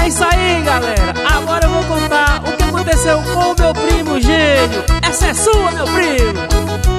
É isso aí, galera. Agora eu vou contar o que aconteceu com o meu primo gênio. Essa é sua, meu primo.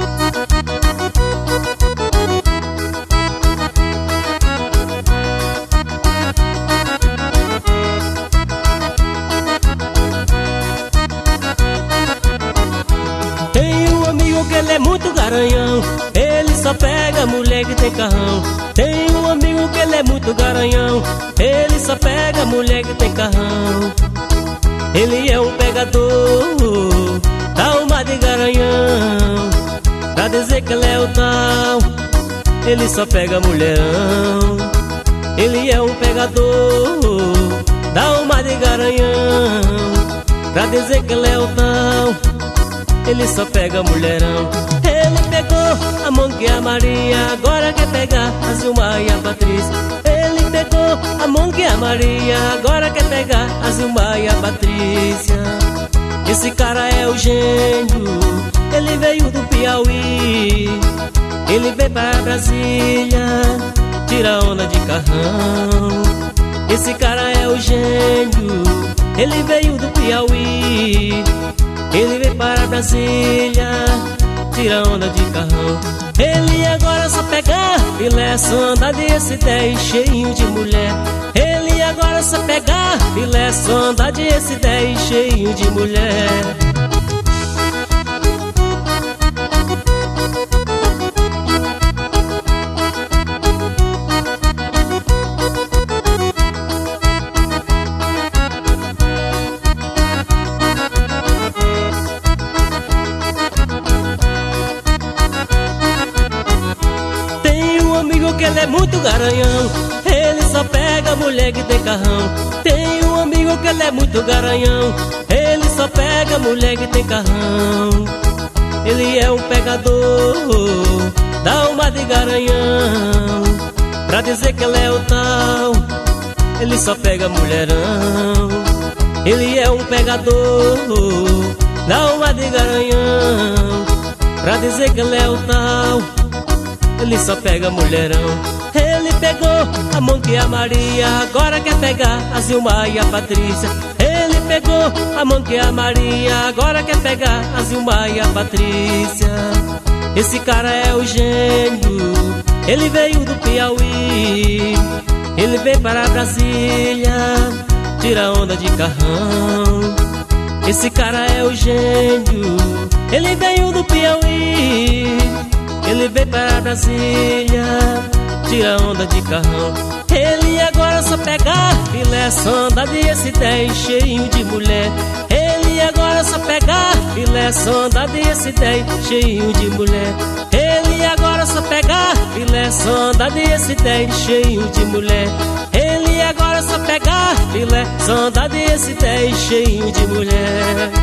Que ele é muito garanhão, ele só pega mulher que tem carrão. Tem um amigo que ele é muito garanhão, ele só pega mulher que tem carrão. Ele é um pegador, da alma de garanhão. Pra dizer que ele é o tal, ele só pega mulherão. Ele é um pegador, da alma de garanhão. Pra dizer que ele é o tal, ele só pega mulherão. Ele pegou a mão que a Maria, agora quer pegar a Zilma e a Patrícia. Ele pegou a mão que a Maria, agora quer pegar a Zilma e a Patrícia. Esse cara é o gênio, ele veio do Piauí. Ele veio para Brasília, tira onda de carrão. Esse cara é o gênio, ele veio do Piauí. Ele veio para Brasília, tira onda de carrão. Ele agora só pega filé, só anda desse 10 cheinho de mulher. Ele agora só pega filé, só anda desse 10 cheinho de mulher. Que ele é muito garanhão, ele só pega mulher que tem carrão. Tem um amigo que ele é muito garanhão, ele só pega mulher que tem carrão. Ele é um pegador, da alma de garanhão. Pra dizer que ele é o tal, ele só pega mulherão. Ele é um pegador, da alma de garanhão. Pra dizer que ele é o tal, ele só pega mulherão. Ele pegou a mão que a Maria, agora quer pegar a Zilma e a Patrícia. Ele pegou a mão que a Maria, agora quer pegar a Zilma e a Patrícia. Esse cara é o gênio, ele veio do Piauí. Ele veio para Brasília, tira onda de carrão. Esse cara é o gênio, ele veio do Piauí. Ele veio para Brasília, tira onda de carrão. Ele agora só pega filé, só anda desse 10 cheinho de mulher. Ele agora só pega filé, só anda desse 10 cheinho de mulher. Ele agora só pega filé, só anda desse 10 cheinho de mulher. Ele agora só pega filé, só anda desse 10 cheinho de mulher.